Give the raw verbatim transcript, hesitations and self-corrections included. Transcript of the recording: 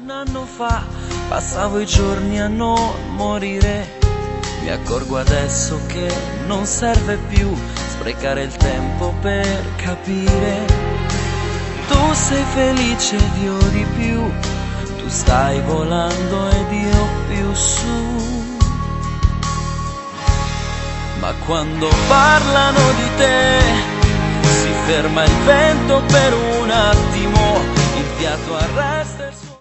Un anno fa passavo i giorni a non morire. Mi accorgo adesso che non serve più sprecare il tempo per capire. Tu sei felice ed io di più, tu stai volando ed io più su. Ma quando parlano di te si ferma il vento per un attimo, il fiato arresta.